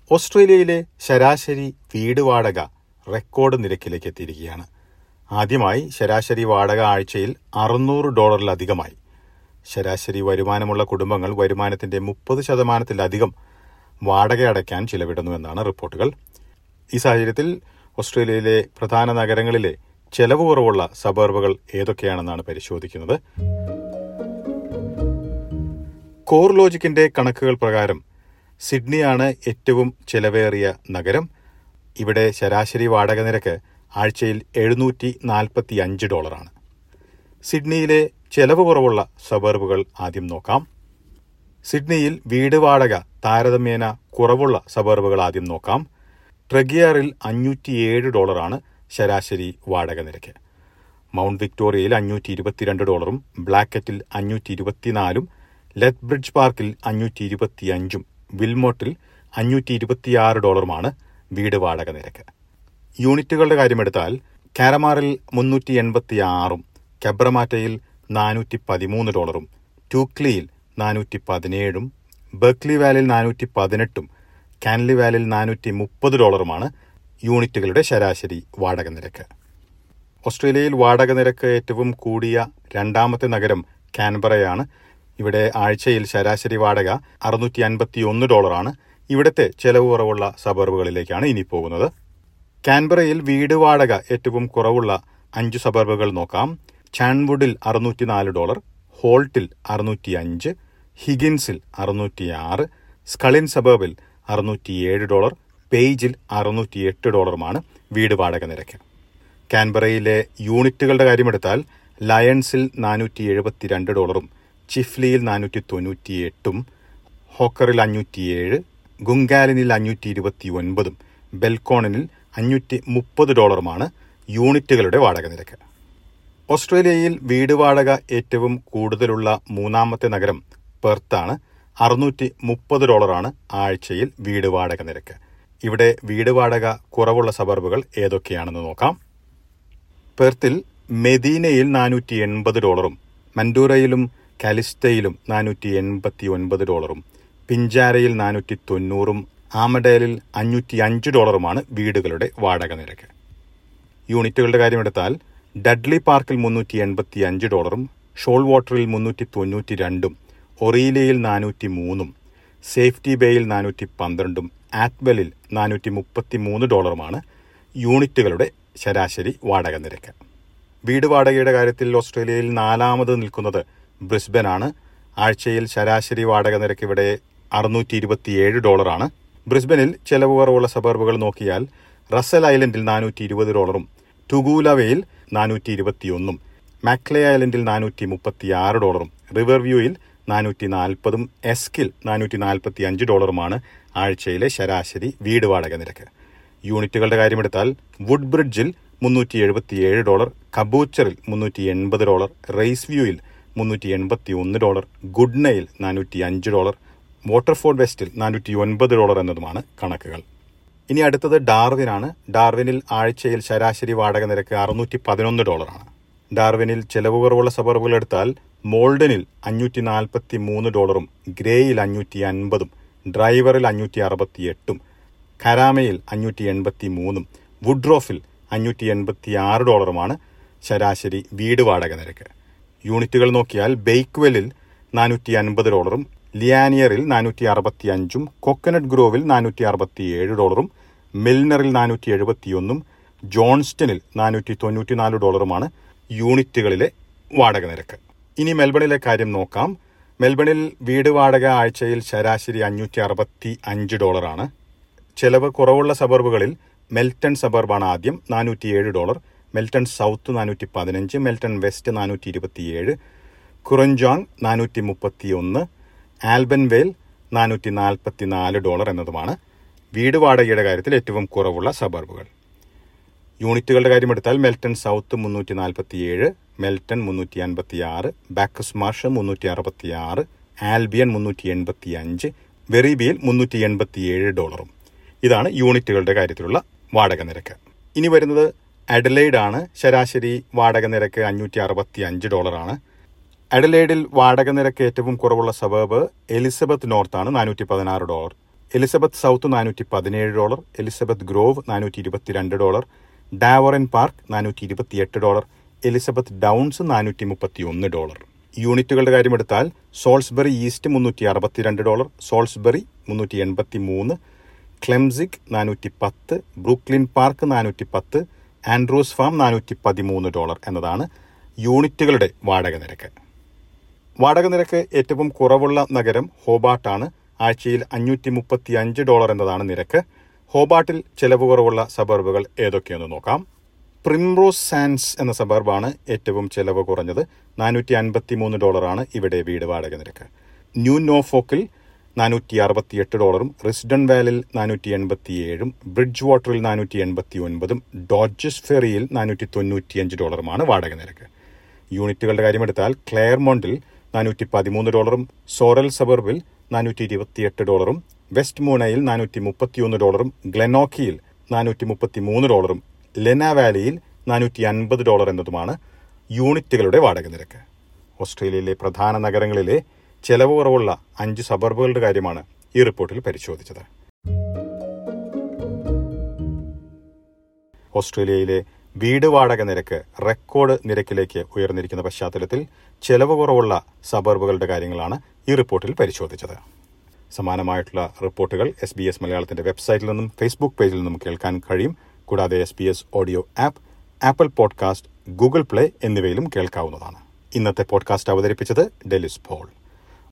ഓസ്ട്രേലിയയിലെ ശരാശരി വീട് വാടക റെക്കോർഡ് നിരക്കിലേക്ക് എത്തിയിരിക്കുകയാണ്. ആദ്യമായി ശരാശരി വാടക ആഴ്ചയിൽ $600 ശരാശരി വരുമാനമുള്ള കുടുംബങ്ങൾ വരുമാനത്തിന്റെ 30% വാടക അടയ്ക്കാൻ ചിലവിടുന്നു എന്നാണ് റിപ്പോർട്ടുകൾ. ഈ സാഹചര്യത്തിൽ ഓസ്ട്രേലിയയിലെ പ്രധാന നഗരങ്ങളിലെ ചെലവ് കുറവുള്ള സബർബുകൾ ഏതൊക്കെയാണെന്നാണ് പരിശോധിക്കുന്നത്. കോർ ലോജിക്കിന്റെ കണക്കുകൾ പ്രകാരം സിഡ്നിയാണ് ഏറ്റവും ചെലവേറിയ നഗരം. ഇവിടെ ശരാശരി വാടക നിരക്ക് ആഴ്ചയിൽ $745. സിഡ്നിയിലെ ചെലവ് കുറവുള്ള സബർബുകൾ ആദ്യം നോക്കാം. സിഡ്നിയിൽ വീട് വാടക താരതമ്യേന കുറവുള്ള സബർബുകൾ ആദ്യം നോക്കാം. ട്രെഗിയറിൽ $507 ശരാശരി വാടക നിരക്ക്. മൗണ്ട് വിക്ടോറിയയിൽ $522, ബ്ലാക്കറ്റിൽ $524, ലെത്ബ്രിഡ്ജ് പാർക്കിൽ $525, വിൽമോട്ടിൽ $526 വീട് വാടക നിരക്ക്. യൂണിറ്റുകളുടെ കാര്യമെടുത്താൽ കാരമാറിൽ $386, കെബ്രമാറ്റയിൽ $413, ടൂക്ലിയിൽ $417, ബെർക്ക്ലി വാലിൽ $418, കാൻലി വാലിൽ $430 യൂണിറ്റുകളുടെ ശരാശരി വാടക നിരക്ക്. ഓസ്ട്രേലിയയിൽ വാടക നിരക്ക് ഏറ്റവും കൂടിയ രണ്ടാമത്തെ നഗരം കാൻബറയാണ്. ഇവിടെ ആഴ്ചയിൽ ശരാശരി വാടക $651. ഇവിടുത്തെ ചെലവ് കുറവുള്ള സബർബുകളിലേക്കാണ് ഇനി പോകുന്നത്. കാൻബറയിൽ വീട് വാടക ഏറ്റവും കുറവുള്ള 5 സബർബുകൾ നോക്കാം. ചാൻവുഡിൽ $604, ഹോൾട്ടിൽ $605, ഹിഗിൻസിൽ $606, സ്കളിൻ സബർബിൽ $607, പേജിൽ $608 വീട് വാടക നിരക്ക്. കാൻബറയിലെ യൂണിറ്റുകളുടെ കാര്യമെടുത്താൽ ലയൺസിൽ $472, ചിഫ്ലിയിൽ $498, ഹോക്കറിൽ $507, ഗുങ്കാലിനിൽ $529, ബെൽക്കോണിനിൽ $530 യൂണിറ്റുകളുടെ വാടക നിരക്ക്. ഓസ്ട്രേലിയയിൽ വീട് വാടക ഏറ്റവും കൂടുതലുള്ള മൂന്നാമത്തെ നഗരം പെർത്താണ്. $630 ആഴ്ചയിൽ വീട് വാടക നിരക്ക്. ഇവിടെ വീട് വാടക കുറവുള്ള സബർബുകൾ ഏതൊക്കെയാണെന്ന് നോക്കാം. പെർത്തിൽ മെദീനയിൽ $480, മൻഡൂറയിലും കാലിസ്റ്റയിലും $489, പിഞ്ചാരയിൽ $490, ആമഡേലിൽ $505 വീടുകളുടെ വാടക നിരക്ക്. യൂണിറ്റുകളുടെ കാര്യമെടുത്താൽ ഡഡ്ലി പാർക്കിൽ $385, ഷോൾ വാട്ടറിൽ $392, ഒറീലിയയിൽ $403, സേഫ്റ്റി ബേയിൽ $412, ആറ്റ്വെല്ലിൽ $433 യൂണിറ്റുകളുടെ ശരാശരി വാടക നിരക്ക്. വീട് വാടകയുടെ കാര്യത്തിൽ ഓസ്ട്രേലിയയിൽ 4ാമത് നിൽക്കുന്നത് ബ്രിസ്ബനാണ്. ആഴ്ചയിൽ ശരാശരി വാടക നിരക്ക് ഇവിടെ $627. ബ്രിസ്ബനിൽ ചെലവ് കുറവുള്ള സബർബുകൾ നോക്കിയാൽ റസൽ ഐലൻഡിൽ $420, ടുഗൂലവയിൽ $421, മാക്ലേ ഐലൻഡിൽ $436, റിവർ വ്യൂയിൽ $440, എസ്കിൽ $445 ആഴ്ചയിലെ ശരാശരി വീട് വാടക നിരക്ക്. യൂണിറ്റുകളുടെ കാര്യമെടുത്താൽ വുഡ് ബ്രിഡ്ജിൽ $377, കബൂച്ചറിൽ $380, റേസ് വ്യൂയിൽ $381, ഗുഡ്നയിൽ $405, വാട്ടർഫോർഡ് വെസ്റ്റിൽ $409 എന്നതുമാണ് കണക്കുകൾ. ഇനി അടുത്തത് ഡാർവിനാണ്. ഡാർവിനിൽ ആഴ്ചയിൽ ശരാശരി വാടക നിരക്ക് $611. ഡാർവിനിൽ ചെലവ് കുറവുള്ള സബർബുകൾ എടുത്താൽ മോൾഡനിൽ $543, ഗ്രേയിൽ $550, ഡ്രൈവറിൽ $568, കരാമയിൽ $583, വുഡ്രോഫിൽ $586 ശരാശരി വീട് വാടക നിരക്ക്. യൂണിറ്റുകൾ നോക്കിയാൽ ബെയ്ക്ക്വെല്ലിൽ $450, ലിയാനിയറിൽ $465, കൊക്കനട്ട് ഗ്രോവിൽ $467, മിൽനറിൽ $471, ജോൺസ്റ്റണിൽ $494 യൂണിറ്റുകളിലെ വാടക നിരക്ക്. ഇനി മെൽബണിലെ കാര്യം നോക്കാം. മെൽബണിൽ വീട് വാടക ആഴ്ചയിൽ ശരാശരി $565. ചെലവ് കുറവുള്ള സബർബുകളിൽ മെൽട്ടൺ സബർബാണ് ആദ്യം, $407, Melton South $415, Melton West $427, Kurunjang $431, Albanvale $444 എന്നതുമാണ് വീട് വാടകയുടെ കാര്യത്തിൽ ഏറ്റവും കുറവുള്ള സബർബുകൾ. യൂണിറ്റുകളുടെ കാര്യമെടുത്താൽ Melton South $347, Melton $356, Bacchus Marsh $366, Albion $385, വെറിബിയിൽ $387. ഇതാണ് യൂണിറ്റുകളുടെ കാര്യത്തിലുള്ള വാടക നിരക്ക്. ഇനി വരുന്നത് അഡലെയ്ഡ് ആണ്. ശരാശരി വാടക നിരക്ക് $565. അഡലെയ്ഡിൽ വാടക നിരക്ക് ഏറ്റവും കുറവുള്ള സബർബ് എലിസബത്ത് നോർത്താണ്, $416. Elizabeth South $417, Elizabeth Grove $422, Davoren Park $428, Elizabeth Downs $431. യൂണിറ്റുകളുടെ കാര്യമെടുത്താൽ Salisbury East $362, Salisbury $383, Klemzig $410, Brooklyn Park $410, Andrews Farm $413 എന്നതാണ് യൂണിറ്റുകളുടെ വാടക നിരക്ക്. വാടക നിരക്ക് ഏറ്റവും കുറവുള്ള നഗരം ഹോബാർട്ടാണ്. ആഴ്ചയിൽ $535 എന്നതാണ് നിരക്ക്. ഹോബാർട്ടിൽ ചെലവ് കുറവുള്ള സബർബുകൾ ഏതൊക്കെയെന്ന് നോക്കാം. പ്രിംറോസ് സാൻഡ്സ് എന്ന സബർബാണ് ഏറ്റവും ചെലവ് കുറഞ്ഞത്. $453 ഇവിടെ വീട് വാടക നിരക്ക്. ന്യൂ നോർഫോക്കിൽ $468, റിസ്ഡൺ വാലിൽ $487, ബ്രിഡ്ജ് വാട്ടറിൽ $489, ഡോഡ്ജസ് ഫെറിയിൽ $495 വാടക നിരക്ക്. യൂണിറ്റുകളുടെ കാര്യമെടുത്താൽ ക്ലെയർമോണ്ടിൽ $413, സോറൽ സബർബിൽ $428, വെസ്റ്റ് മൂണയിൽ $431, ഗ്ലെനോക്കിയിൽ $433, ലെന വാലിയിൽ $450 എന്നതുമാണ് യൂണിറ്റുകളുടെ വാടക നിരക്ക്. ഓസ്ട്രേലിയയിലെ പ്രധാന നഗരങ്ങളിലെ ചെലവ് കുറവുള്ള 5 സബർബുകളുടെ കാര്യമാണ് ഈ റിപ്പോർട്ടിൽ പരിശോധിച്ചത്. ഓസ്ട്രേലിയയിലെ വീട് വാടക നിരക്ക് റെക്കോർഡ് നിരക്കിലേക്ക് ഉയർന്നിരിക്കുന്ന പശ്ചാത്തലത്തിൽ ചെലവ് കുറവുള്ള സബർബുകളുടെ കാര്യങ്ങളാണ് ഈ റിപ്പോർട്ടിൽ പരിശോധിച്ചത്. സമാനമായിട്ടുള്ള റിപ്പോർട്ടുകൾ SBS മലയാളത്തിന്റെ വെബ്സൈറ്റിൽ നിന്നും ഫേസ്ബുക്ക് പേജിൽ നിന്നും കേൾക്കാൻ കഴിയും. കൂടാതെ SBS audio app, Apple podcast, Google Play എന്നിവയിലും കേൾക്കാവുന്നതാണ്. ഇന്നത്തെ പോഡ്കാസ്റ്റ് അവതരിപ്പിച്ചത് ഡെലിസ് പോൾ.